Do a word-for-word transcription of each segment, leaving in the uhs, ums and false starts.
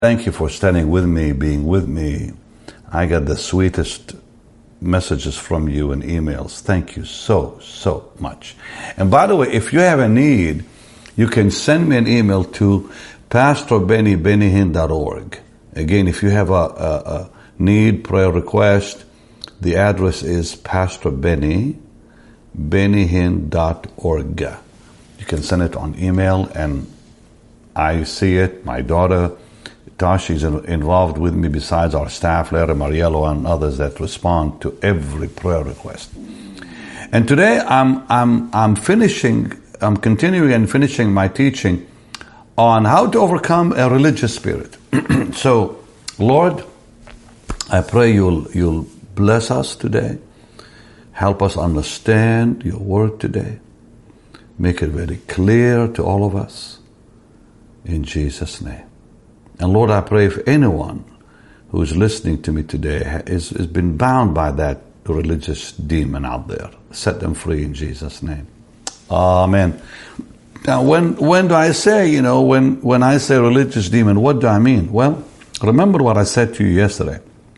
Thank you for standing with me, being with me. I got the sweetest messages from you and emails. Thank you so, so much. And by the way, if you have a need, you can send me an email to pastor benny benny hinn dot org. Again, if you have a, a, a need, prayer request, the address is pastor benny benny hinn dot org. You can send it on email and I see it. My daughter Tashi is involved with me besides our staff, Larry Mariello and others that respond to every prayer request. And today I'm I'm I'm finishing, I'm continuing and finishing my teaching on how to overcome a religious spirit. So, Lord, I pray you'll you'll bless us today. Help us understand your word today. Make it very clear to all of us. In Jesus' name. And Lord, I pray if anyone who is listening to me today has, has been bound by that religious demon out there, set them free in Jesus' name. Amen. Now, when when do I say, you know, when, when I say religious demon, what do I mean? Well, remember what I said to you yesterday.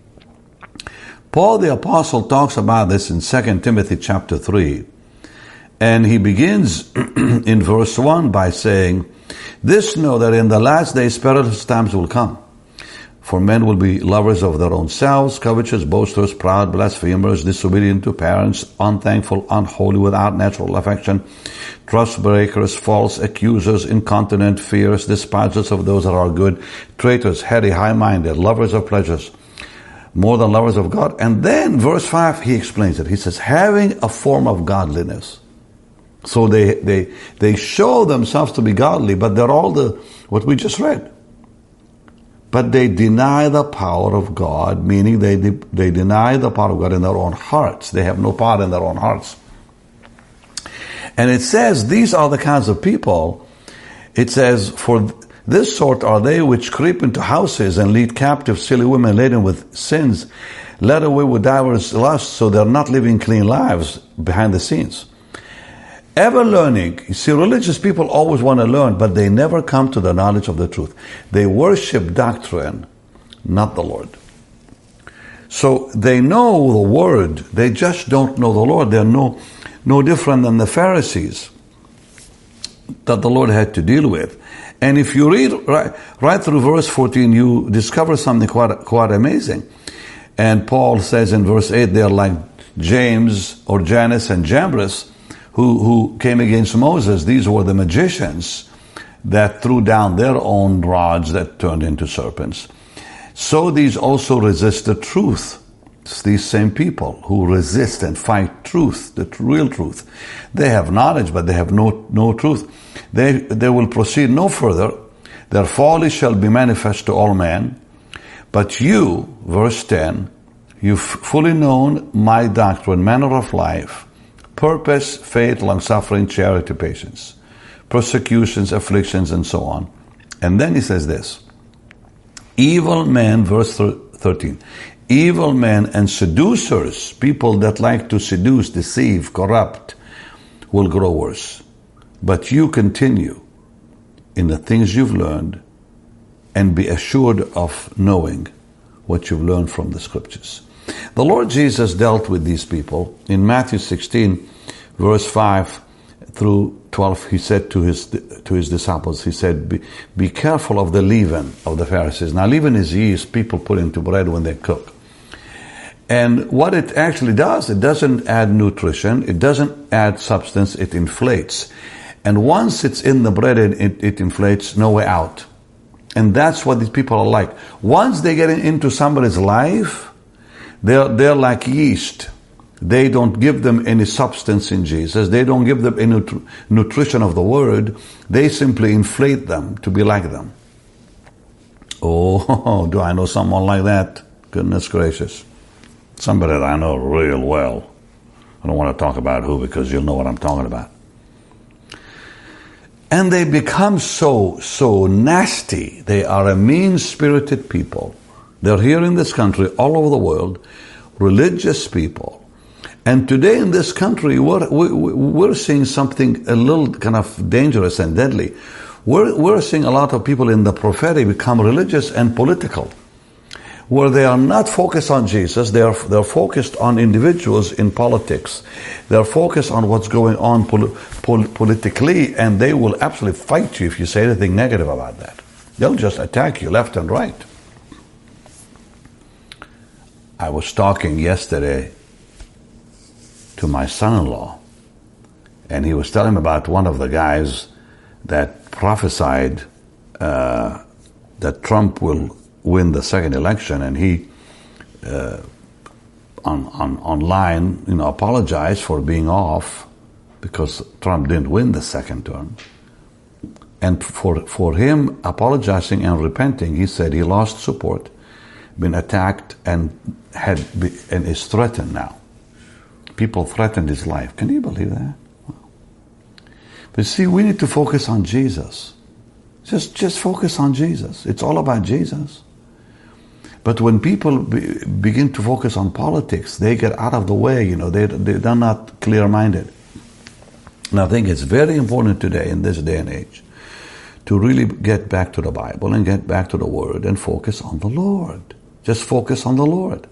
Paul the Apostle talks about this in Second Timothy chapter three. And he begins in verse one by saying, "This know that in the last days perilous times will come. For men will be lovers of their own selves, covetous, boasters, proud, blasphemers, disobedient to parents, unthankful, unholy, without natural affection, trust breakers, false accusers, incontinent, fierce, despisers of those that are good, traitors, heady, high-minded, lovers of pleasures, more than lovers of God." And then verse five, he explains it. He says, having a form of godliness. So they, they, they show themselves to be godly, but they're all the, what we just read. But they deny the power of God, meaning they, they deny the power of God in their own hearts. They have no power in their own hearts. And it says, these are the kinds of people, it says, for this sort are they which creep into houses and lead captive silly women laden with sins, led away with divers lusts, so they're not living clean lives behind the scenes. Ever learning. You see, religious people always want to learn, but they never come to the knowledge of the truth. They worship doctrine, not the Lord. So they know the word, they just don't know the Lord. They're no, no different than the Pharisees that the Lord had to deal with. And if you read right, right through verse fourteen, you discover something quite, quite amazing. And Paul says in verse eight, they're like James or Jannes and Jambres, Who, who came against Moses. These were the magicians that threw down their own rods that turned into serpents. So these also resist the truth. It's these same people who resist and fight truth, the real truth. They have knowledge, but they have no, no truth. They, they will proceed no further. Their folly shall be manifest to all men. But you, verse ten, you've fully known my doctrine, manner of life, purpose, faith, long-suffering, charity, patience, persecutions, afflictions, and so on. And then he says this, evil men, verse thirteen, evil men and seducers, people that like to seduce, deceive, corrupt, will grow worse. But you continue in the things you've learned and be assured of knowing what you've learned from the scriptures. The Lord Jesus dealt with these people. In Matthew sixteen, verse five through twelve, he said to his to his disciples, he said, be, be careful of the leaven of the Pharisees. Now, leaven is yeast people put into bread when they cook. And what it actually does, it doesn't add nutrition, it doesn't add substance, it inflates. And once it's in the bread, it, it inflates, no way out. And that's what these people are like. Once they get into somebody's life, They're, they're like yeast. They don't give them any substance in Jesus. They don't give them any nutri- nutrition of the word. They simply inflate them to be like them. Oh, do I know someone like that? Goodness gracious. Somebody that I know real well. I don't want to talk about who because you'll know what I'm talking about. And they become so, so nasty. They are a mean-spirited people. They're here in this country, all over the world, religious people. And today in this country, we're, we're seeing something a little kind of dangerous and deadly. We're, we're seeing a lot of people in the prophetic become religious and political, where they are not focused on Jesus. They are they're focused on individuals in politics. They're focused on what's going on pol- pol- politically, and they will absolutely fight you if you say anything negative about that. They'll just attack you left and right. I was talking yesterday to my son-in-law, and he was telling me about one of the guys that prophesied uh, that Trump will win the second election, and he uh, on, on online, you know, apologized for being off because Trump didn't win the second term. And for for him apologizing and repenting, he said he lost support, been attacked, and had be, and is threatened now. People threatened his life. Can you believe that? But see, we need to focus on Jesus. Just just focus on Jesus. It's all about Jesus. But when people be, begin to focus on politics, they get out of the way, you know, they, they're not clear-minded. And I think it's very important today, in this day and age, to really get back to the Bible and get back to the Word and focus on the Lord. Just focus on the Lord.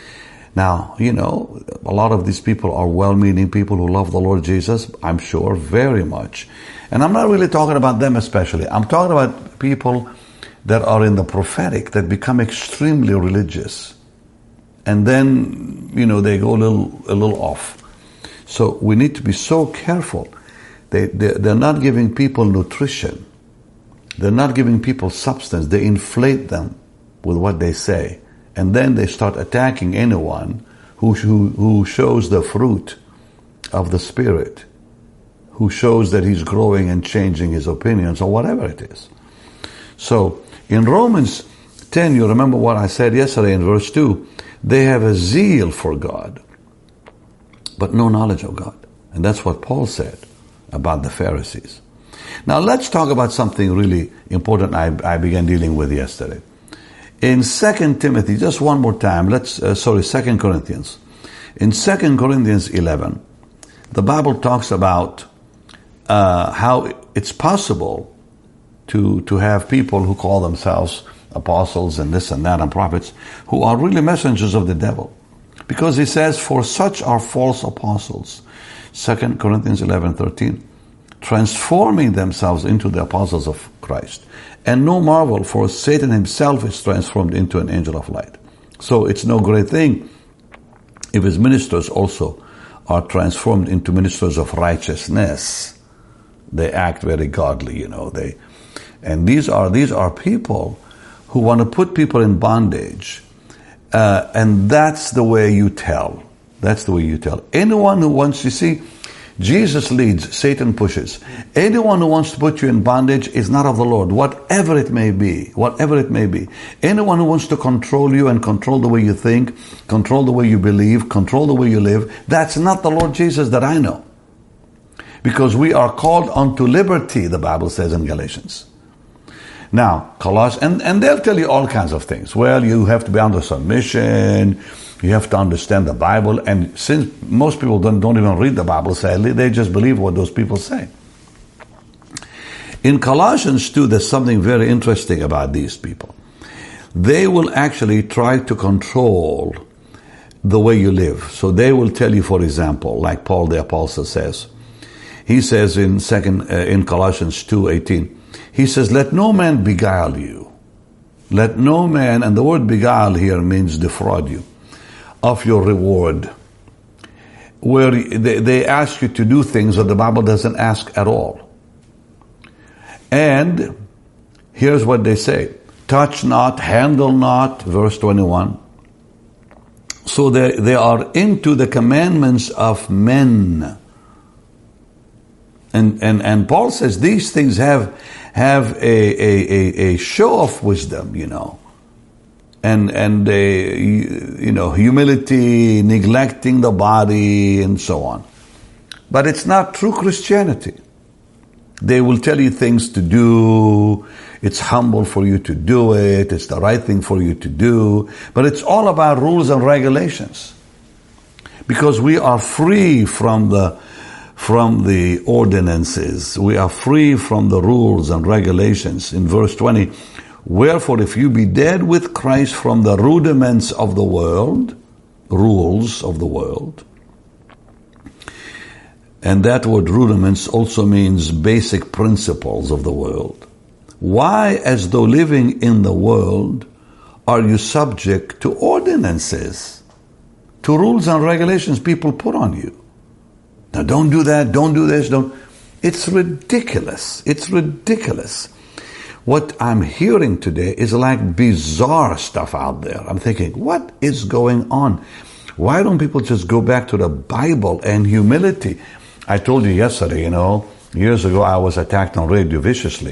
Now, you know, a lot of these people are well-meaning people who love the Lord Jesus, I'm sure, very much. And I'm not really talking about them especially. I'm talking about people that are in the prophetic, that become extremely religious. And then, you know, they go a little a little off. So we need to be so careful. They, they, they're not giving people nutrition. They're not giving people substance. They inflate them with what they say. And then they start attacking anyone who, who, who shows the fruit of the Spirit, who shows that he's growing and changing his opinions or whatever it is. So in Romans ten, you remember what I said yesterday in verse two, they have a zeal for God, but no knowledge of God. And that's what Paul said about the Pharisees. Now let's talk about something really important I, I began dealing with yesterday. In Second Timothy, just one more time, let's, uh, sorry, Second Corinthians. In Second Corinthians eleven, the Bible talks about uh, how it's possible to, to have people who call themselves apostles and this and that and prophets who are really messengers of the devil. Because he says, for such are false apostles. Second Corinthians eleven thirteen. Transforming themselves into the apostles of Christ. And no marvel, for Satan himself is transformed into an angel of light. So it's no great thing if his ministers also are transformed into ministers of righteousness. They act very godly, you know. They, and these are these are people who want to put people in bondage, uh, and that's the way you tell. That's the way you tell. Anyone who wants, you see, Jesus leads, Satan pushes. Anyone who wants to put you in bondage is not of the Lord, whatever it may be, whatever it may be. Anyone who wants to control you and control the way you think, control the way you believe, control the way you live, that's not the Lord Jesus that I know. Because we are called unto liberty, the Bible says in Galatians. Now, Colossians, and, and they'll tell you all kinds of things. Well, you have to be under submission. You have to understand the Bible. And since most people don't, don't even read the Bible, sadly, they just believe what those people say. In Colossians two, there's something very interesting about these people. They will actually try to control the way you live. So they will tell you, for example, like Paul the Apostle says, he says in second uh, in Colossians two eighteen, he says, let no man beguile you. Let no man, and the word beguile here means defraud you of your reward. Where they, they ask you to do things that the Bible doesn't ask at all. And here's what they say. Touch not, handle not, verse twenty-one. So they, they are into the commandments of men. And, and, and Paul says these things have, have a, a, a, a show of wisdom, you know. And, and a, you know, humility, neglecting the body, and so on. But it's not true Christianity. They will tell you things to do. It's humble for you to do it. It's the right thing for you to do. But it's all about rules and regulations. Because we are free from the from the ordinances. We are free from the rules and regulations. In verse twenty, wherefore if you be dead with Christ from the rudiments of the world, rules of the world, and that word rudiments also means basic principles of the world. Why, as though living in the world, are you subject to ordinances, to rules and regulations people put on you? Now don't do that, don't do this, don't. It's ridiculous. It's ridiculous. What I'm hearing today is like bizarre stuff out there. I'm thinking, what is going on? Why don't people just go back to the Bible and humility? I told you yesterday, you know, years ago I was attacked on radio viciously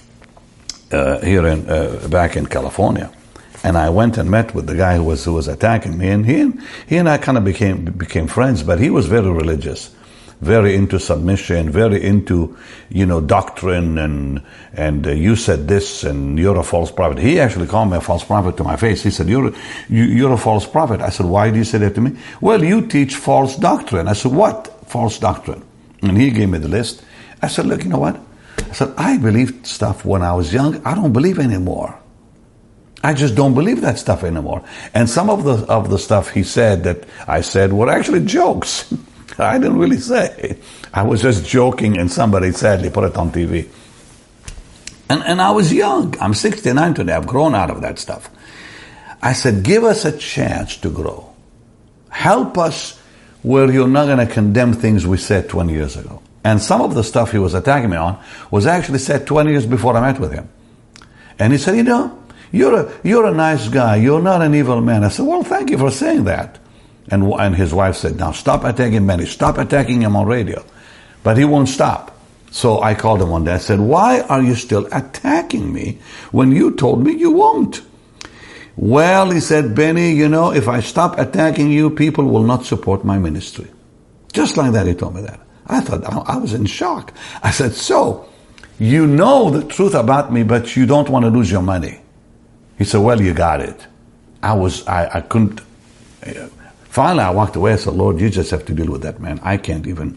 uh, here in uh, back in California, and I went and met with the guy who was who was attacking me, and he and he and I kind of became became friends. But he was very religious, very into submission, very into, you know, doctrine, and and uh, you said this, and you're a false prophet. He actually called me a false prophet to my face. He said, "You're you, you're a false prophet." I said, "Why do you say that to me?" "Well, you teach false doctrine." I said, "What false doctrine?" And he gave me the list. I said, "Look, you know what?" I said, "I believed stuff when I was young. I don't believe anymore. I just don't believe that stuff anymore." And some of the of the stuff he said that I said were actually jokes. I didn't really say. I was just joking, and somebody sadly put it on T V. And and I was young. I'm sixty-nine today. I've grown out of that stuff. I said, give us a chance to grow. Help us where you're not going to condemn things we said twenty years ago. And some of the stuff he was attacking me on was actually said twenty years before I met with him. And he said, you know, you're a, you're a nice guy. You're not an evil man. I said, well, thank you for saying that. And, and his wife said, now stop attacking Benny. Stop attacking him on radio. But he won't stop. So I called him one day. I said, why are you still attacking me when you told me you won't? Well, he said, Benny, you know, if I stop attacking you, people will not support my ministry. Just like that, he told me that. I thought, I was in shock. I said, so, you know the truth about me, but you don't want to lose your money. He said, well, you got it. I was, I, I couldn't, finally I walked away. I said, Lord, you just have to deal with that man. I can't even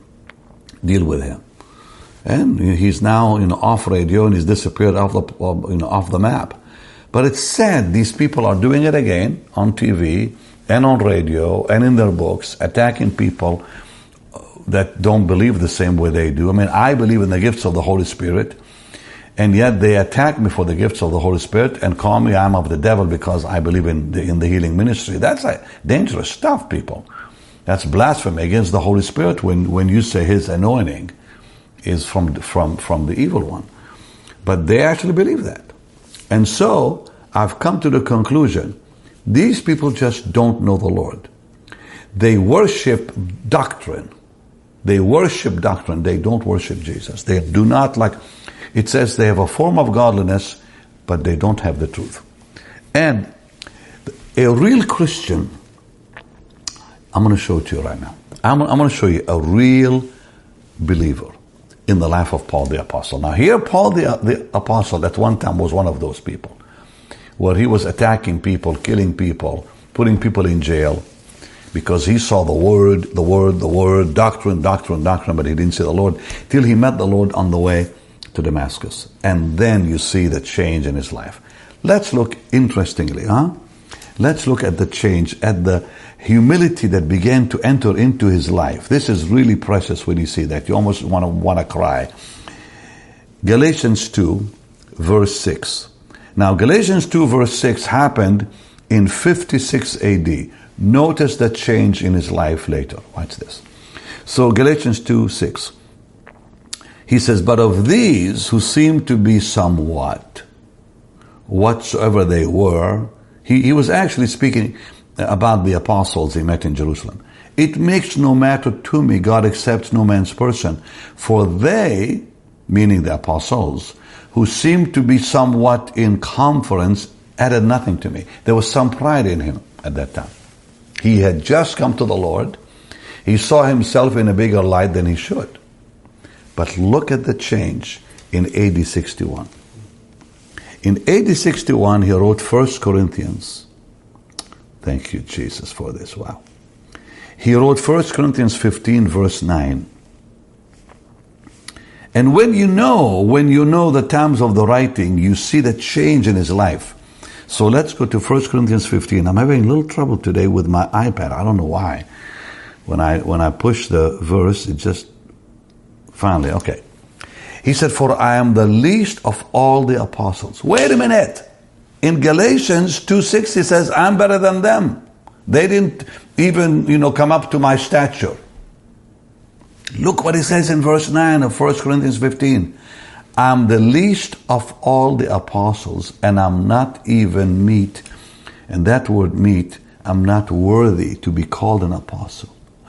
deal with him. And he's now, you know, off radio, and he's disappeared off the, you know, off the map. But it's sad these people are doing it again on T V and on radio and in their books, attacking people that don't believe the same way they do. I mean, I believe in the gifts of the Holy Spirit, and yet they attack me for the gifts of the Holy Spirit and call me I'm of the devil because I believe in the, in the healing ministry. That's like dangerous stuff, people. That's blasphemy against the Holy Spirit when, when you say his anointing is from, from, from the evil one. But they actually believe that. And so, I've come to the conclusion, these people just don't know the Lord. They worship doctrine. They worship doctrine. They don't worship Jesus. They do not like, it says they have a form of godliness, but they don't have the truth. And a real Christian, I'm going to show it to you right now. I'm, I'm going to show you a real believer in the life of Paul the Apostle. Now here, Paul the, the Apostle at one time was one of those people, where he was attacking people, killing people, putting people in jail, because he saw the word, the word, the word, doctrine, doctrine, doctrine, but he didn't see the Lord, till he met the Lord on the way to Damascus. And then you see the change in his life. Let's look, interestingly, huh? Let's look at the change, at the humility that began to enter into his life. This is really precious when you see that. You almost want to want to cry. Galatians two, verse six. Now, Galatians two, verse six happened in fifty-six A D. Notice the change in his life later. Watch this. So, Galatians two, six. He says, but of these who seem to be somewhat, whatsoever they were, he, he was actually speaking about the apostles he met in Jerusalem. It makes no matter to me, God accepts no man's person, for they, meaning the apostles, who seemed to be somewhat in conference, added nothing to me. There was some pride in him at that time. He had just come to the Lord. He saw himself in a bigger light than he should. But look at the change in A D sixty-one. In A D sixty-one, he wrote First Corinthians. Thank you, Jesus, for this. Wow. He wrote First Corinthians fifteen, verse nine. And when you know, when you know the times of the writing, you see the change in his life. So let's go to First Corinthians fifteen. I'm having a little trouble today with my iPad. I don't know why. When I when I push the verse, it just finally, okay. He said, for I am the least of all the apostles. Wait a minute. In Galatians two six, he says, I'm better than them. They didn't even, you know, come up to my stature. Look what he says in verse nine of First Corinthians fifteen. I'm the least of all the apostles, and I'm not even meet. And that word meet, I'm not worthy to be called an apostle.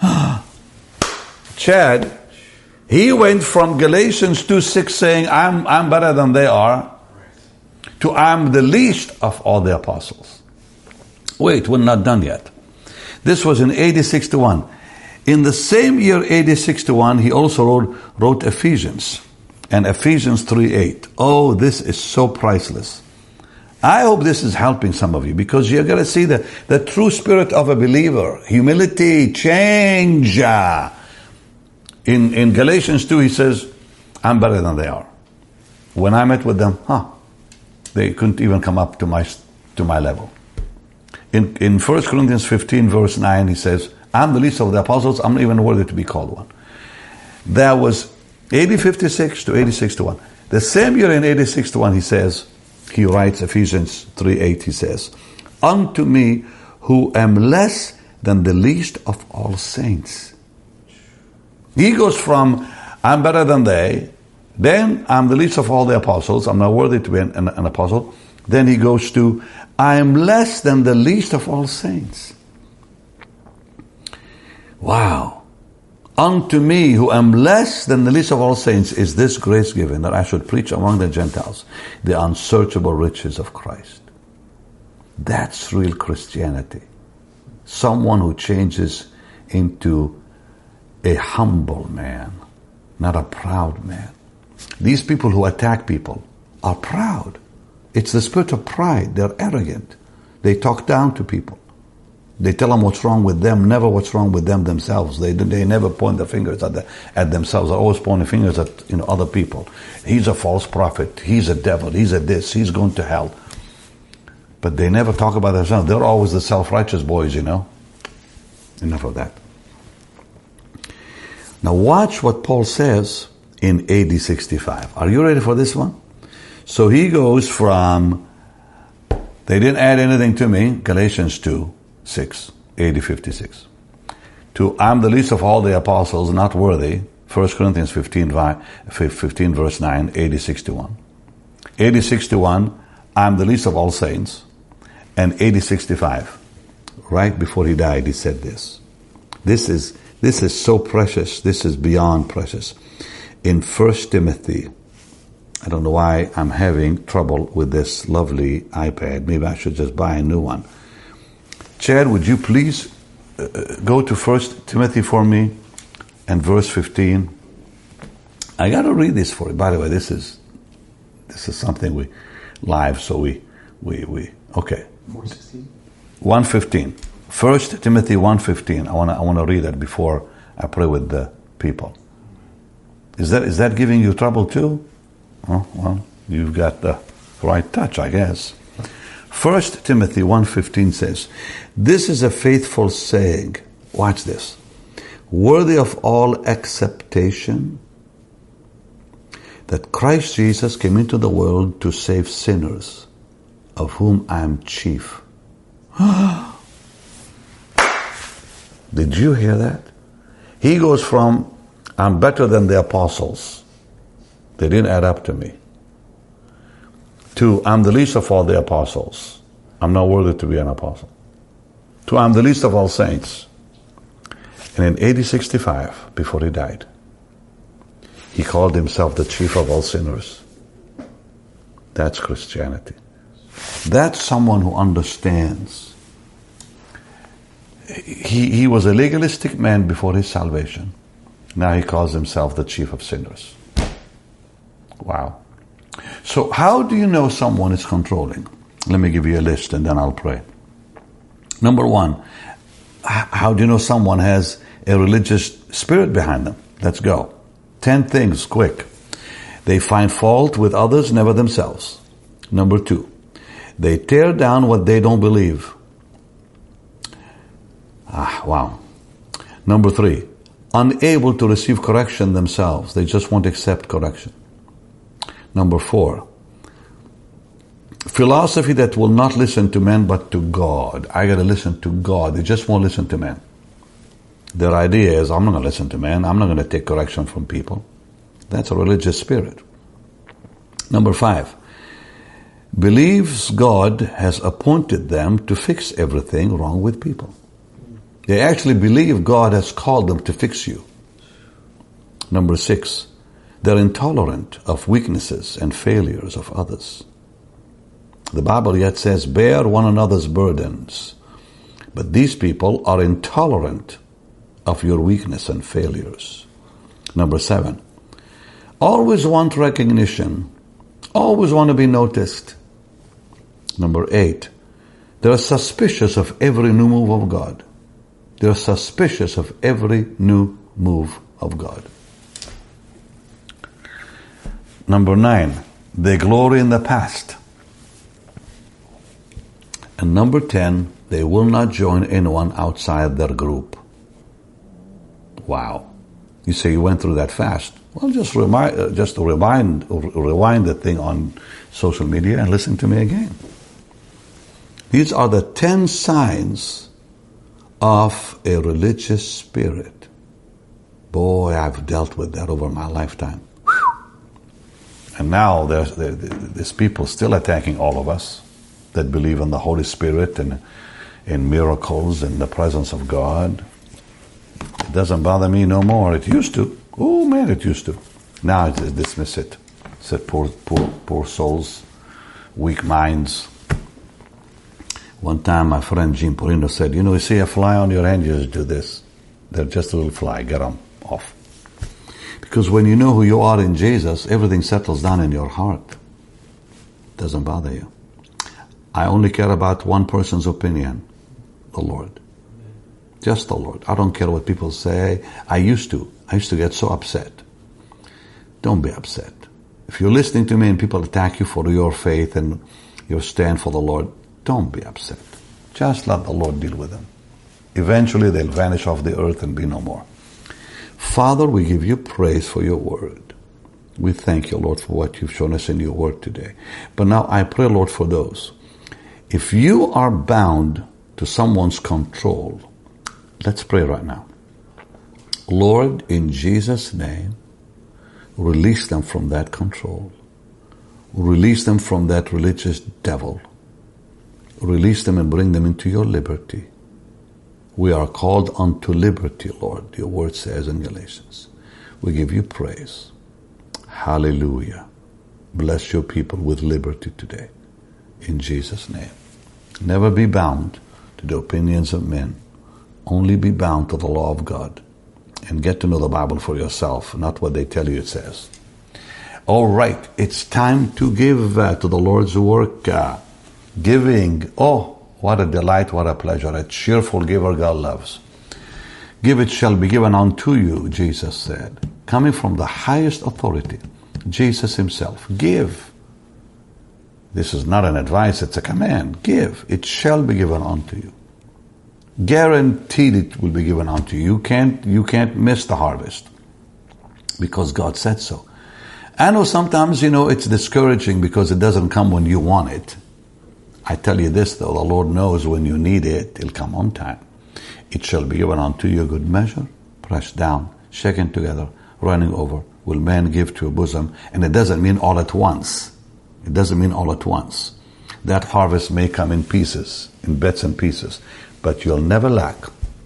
Chad, he went from Galatians two six saying, I'm, I'm better than they are, to I'm the least of all the apostles. Wait, we're not done yet. This was in A D sixty-one. In the same year, A D sixty-one, he also wrote, wrote Ephesians. And Ephesians three eight. Oh, this is so priceless. I hope this is helping some of you, because you're going to see the, the true spirit of a believer. Humility, change. In, in Galatians two, he says, I'm better than they are. When I met with them, huh, they couldn't even come up to my, to my level. In, in First Corinthians fifteen, verse nine, he says, I'm the least of the apostles, I'm not even worthy to be called one. There was A D fifty-six to A D sixty-one. The same year in A D sixty-one, he says, he writes Ephesians three eight, he says, unto me who am less than the least of all saints. He goes from, I'm better than they, then I'm the least of all the apostles, I'm not worthy to be an, an, an apostle. Then he goes to, I am less than the least of all saints. Wow. Unto me, who am less than the least of all saints, is this grace given, that I should preach among the Gentiles the unsearchable riches of Christ. That's real Christianity. Someone who changes into a humble man, not a proud man. These people who attack people are proud. It's the spirit of pride. They're arrogant. They talk down to people. They tell them what's wrong with them, never what's wrong with them themselves. They they never point their fingers at the, at themselves. They're always pointing fingers at, you know, other people. He's a false prophet. He's a devil. He's a this. He's going to hell. But they never talk about themselves. They're always the self-righteous boys, you know. Enough of that. Now watch what Paul says in A D sixty-five. Are you ready for this one? So he goes from, they didn't add anything to me, Galatians two six, A D fifty-six, to I'm the least of all the apostles, not worthy, First Corinthians fifteen, fifteen verse nine, A D sixty-one. A D sixty-one, I'm the least of all saints. And A D sixty-five, right before he died, he said this. This is this is so precious. This is beyond precious. In First Timothy, I don't know why I'm having trouble with this lovely iPad. Maybe I should just buy a new one. Chad, would you please uh, go to First Timothy for me and verse fifteen. I got to read this for you. By the way, this is this is something we live, so we we we okay. one fifteen. First Timothy one fifteen. I want to I want to read that before I pray with the people. Is that is that giving you trouble too? Oh, well, you've got the right touch, I guess. First Timothy one fifteen says, "This is a faithful saying." Watch this. "Worthy of all acceptation, that Christ Jesus came into the world to save sinners, of whom I am chief." Did you hear that? He goes from, I'm better than the apostles, they didn't add up to me, to I'm the least of all the apostles, I'm not worthy to be an apostle, to I'm the least of all saints. And in A D sixty-five, before he died, he called himself the chief of all sinners. That's Christianity. That's someone who understands. He, he was a legalistic man before his salvation. Now he calls himself the chief of sinners. Wow. So how do you know someone is controlling? Let me give you a list and then I'll pray. Number one, how do you know someone has a religious spirit behind them? Let's go. Ten things, quick. They find fault with others, never themselves. Number two, they tear down what they don't believe. Ah, wow. Number three, unable to receive correction themselves. They just won't accept correction. Number four, philosophy that will not listen to men but to God. I got to listen to God. They just won't listen to men. Their idea is, I'm not going to listen to men. I'm not going to take correction from people. That's a religious spirit. Number five, believes God has appointed them to fix everything wrong with people. They actually believe God has called them to fix you. Number six, they're intolerant of weaknesses and failures of others. The Bible yet says, bear one another's burdens. But these people are intolerant of your weakness and failures. Number seven, always want recognition, always want to be noticed. Number eight, they're suspicious of every new move of God. They're suspicious of every new move of God. Number nine, they glory in the past. And number ten, they will not join anyone outside their group. Wow. You say you went through that fast. Well, just remind, uh, just rewind, rewind the thing on social media and listen to me again. These are the ten signs of a religious spirit. Boy, I've dealt with that over my lifetime. And now there's, there's people still attacking all of us that believe in the Holy Spirit and in miracles and the presence of God. It doesn't bother me no more. It used to. Oh man, it used to. Now I dismiss it. Said poor, poor, poor souls, weak minds. One time my friend Jim Porino said, you know, you see a fly on your hand, you just do this. They're just a little fly. Get them off. Because when you know who you are in Jesus, everything settles down in your heart. It doesn't bother you. I only care about one person's opinion, the Lord. Just the Lord. I don't care what people say. I used to. I used to get so upset. Don't be upset. If you're listening to me and people attack you for your faith and your stand for the Lord, don't be upset. Just let the Lord deal with them. Eventually they'll vanish off the earth and be no more. Father, we give you praise for your word. We thank you, Lord, for what you've shown us in your word today. But now I pray, Lord, for those. If you are bound to someone's control, let's pray right now. Lord, in Jesus' name, release them from that control. Release them from that religious devil. Release them and bring them into your liberty. We are called unto liberty, Lord, your word says in Galatians. We give you praise. Hallelujah. Bless your people with liberty today. In Jesus' name. Never be bound to the opinions of men. Only be bound to the law of God. And get to know the Bible for yourself, not what they tell you it says. All right, it's time to give uh, to the Lord's work. Uh, giving, oh, what a delight, what a pleasure. A cheerful giver God loves. Give, it shall be given unto you, Jesus said. Coming from the highest authority, Jesus himself. Give. This is not an advice, it's a command. Give, it shall be given unto you. Guaranteed it will be given unto you. You can't, you can't miss the harvest because God said so. I know sometimes, you know, it's discouraging because it doesn't come when you want it. I tell you this though, the Lord knows when you need it, it'll come on time. It shall be given unto you a good measure, pressed down, shaken together, running over, will man give to a bosom. And it doesn't mean all at once. It doesn't mean all at once. That harvest may come in pieces, in bits and pieces, but you'll never lack.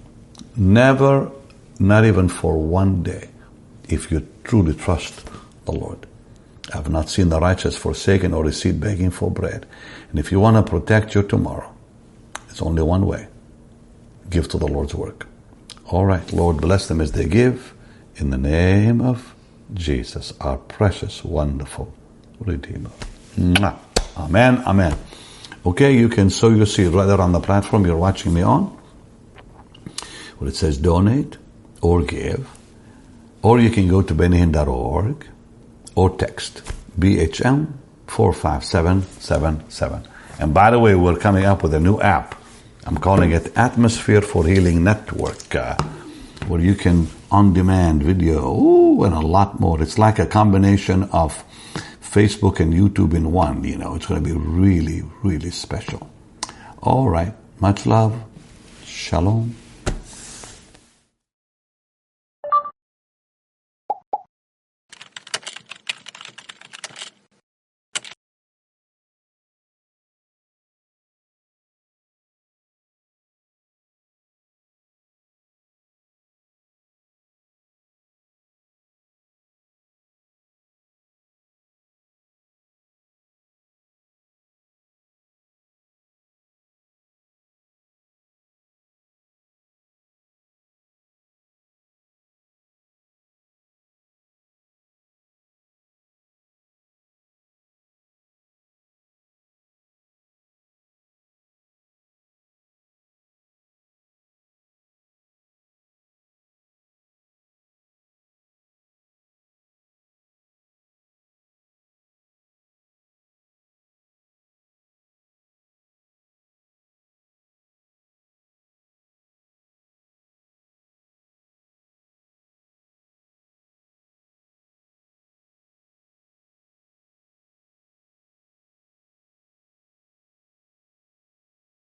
Never, not even for one day, if you truly trust the Lord. I have not seen the righteous forsaken or his seed begging for bread. And if you want to protect your tomorrow, it's only one way. Give to the Lord's work. All right, Lord, bless them as they give in the name of Jesus, our precious, wonderful Redeemer. Mwah. Amen, amen. Okay, you can sow your seed right there on the platform you're watching me on, where it says donate or give. Or you can go to benny hinn dot org or text B H M four five seven seven seven. And by the way, we're coming up with a new app. I'm calling it Atmosphere for Healing Network, uh, where you can on-demand video, ooh, and a lot more. It's like a combination of Facebook and YouTube in one, you know. It's going to be really, really special. All right. Much love. Shalom.